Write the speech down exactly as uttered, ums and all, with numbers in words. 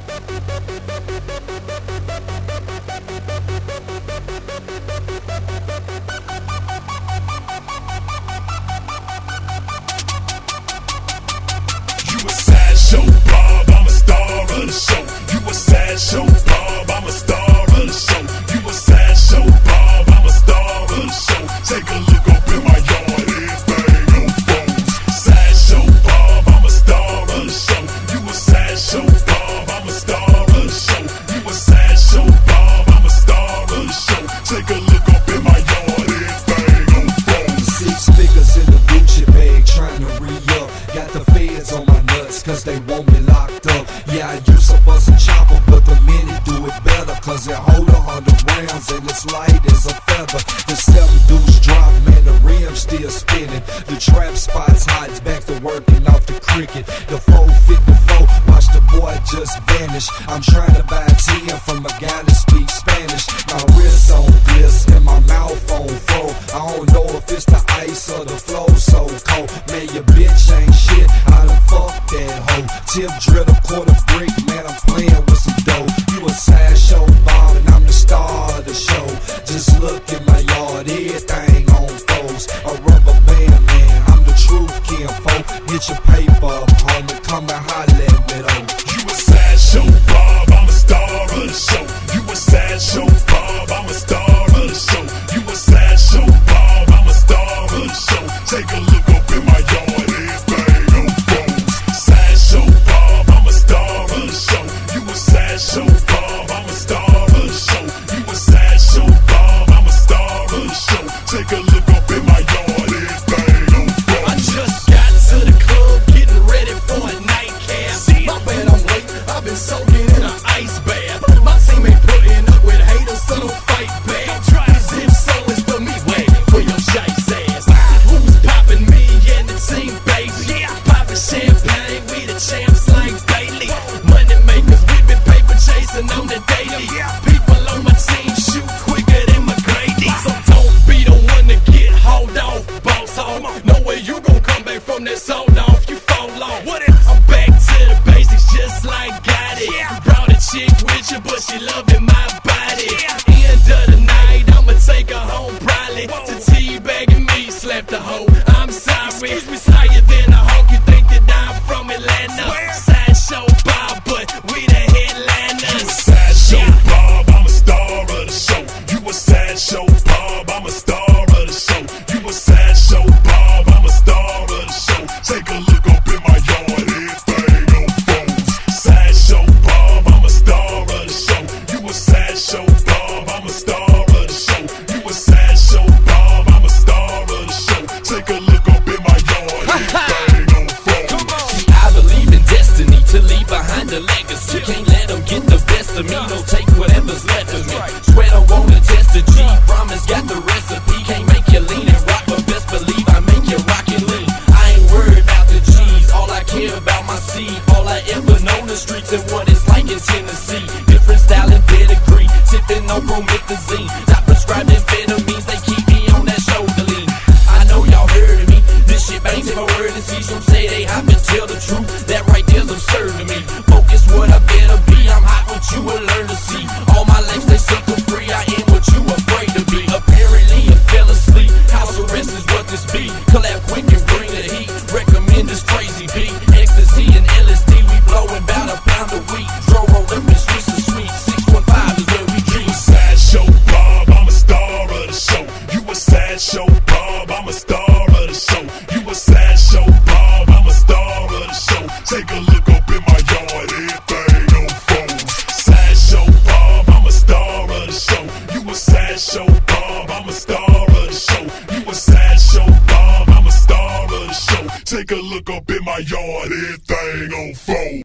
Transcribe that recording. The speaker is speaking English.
You a sideshow, Bob, I'm a star of the show. You a sideshow, Bob, I'm a star of the show. You a sideshow, Bob, I'm a star of the show. Take a look up in my yard, everything on phones. Sideshow, Bob, I'm a star of the show. You a sideshow, Bob, I'm a star of the show. You a sideshow, Bob, I'm a star of the show. Take a look up in my yard, everything on phones. Six figures in the Gucci bag, trying to re-up. Got the feds on my nuts, cause they want me locked up. Yeah, I used to bust a chopper, but the minute do it better, cause it hold a hundred rounds and it's light as a feather. The seven deuce drop, man, the rim's still spinning. The trap spot's hot, it's back to working off the cricket. The four fifty-four, watch the boy just vanish. I'm trying to buy ten from a guy that speaks Spanish. My wrist on bliss and my mouth on full. I don't know if it's the ice or the flow so cold. Man, your bitch ain't shit, I done fucked that hoe. Tip drill a quarter brick, man, I'm playing with some dough. You a sideshow, Bob, and I'm the star of the show. Just look in my yard, everything on foes. A rubber band, man, I'm the truth, kinfolk. Get your paper up, homie, come and holler at me though. You a sideshow, Bob, I'm a star of the show. You a sideshow, Bob, I'm a star of the show. You a sideshow, Bob, I'm a star of the show. Take a look up in my yard, everything on phones. Sideshow, Bob, I'm a star of the show. You a sideshow, Bob, I'm a star of the show. You a sideshow, Bob, I'm a star of the show. Take a look up in my yard, everything on phones. I just got to the club, getting ready for a nightcap. My bad, I'm late, I've been soaking in an ice bath. My team ain't putting up with haters, so don't fight back. Cause if so, it's for me, wait for your shice ass. Who's popping me and the team, baby? Popping champagne, we the champs like Bailey. Money makers, we been paper chasing on the daily. People on my team shoot quicker than McGrady. So don't be the one to get hauled off, boss home. No way you gon' come back from that sold off, you fall off. I'm back to the basics just like got it. Brought a chick with you, but she loving my body. End of the night, I'ma take her home probably. To teabagging me, slap the hoe, I'm sorry. Higher than a hawk, you think that I'm from Atlanta. Sideshow Bob, but we the headliners. You a sideshow, Bob, I'm a star of the show. You a sideshow, Bob, I'm a star of the show. You a sideshow, Bob, I'm a star of the show. Take a look up in my yard, everything on phones. Sideshow, Bob, I'm a star of the show. You a sideshow, Bob, I'm a star of the show. You a sideshow, Bob, I'm a star of the show. Take a look up in my yard, everything on phones. See, I believe in destiny to leave behind a legacy. Can't let them get the best of me, don't take whatever's left of me. Swear don't wanna test the G, promise got the recipe. Can't make you lean and rock, but best believe I make you rock and lean. I ain't worried about the G's, all I care about my seed. All I ever know the streets and what it's like in Tennessee. Different style and pedigree, sipping on promethazine. Not prescribed amphetamines, they keep me on that shoulder lean. I know y'all heard of me, this shit bangs in my word and see. Some say they hop and tell the truth, that right there's absurd to me. Focus what I better be, I'm hot, what you will learn to see. All my life they sucker free, I ain't what you afraid to be. Apparently you fell asleep, house arrest is what this be. Collab quick and bring the heat, recommend this crazy beat. Ecstasy and L S D, we blowing bout a pound a week. Dro roll up and streets are sweet, six one five is where we You dream. a sideshow, Bob, I'm a star of the show. You a sideshow, Bob, I'm a star of the show. You a sideshow, Bob, I'm a star of the show. Take a look up in my yard, everything on phones. Sideshow, Bob, I'm a star of the show. You a sideshow, Bob, I'm a star of the show. You a sideshow, Bob, I'm a star of the show. Take a look up in my yard, everything on phones.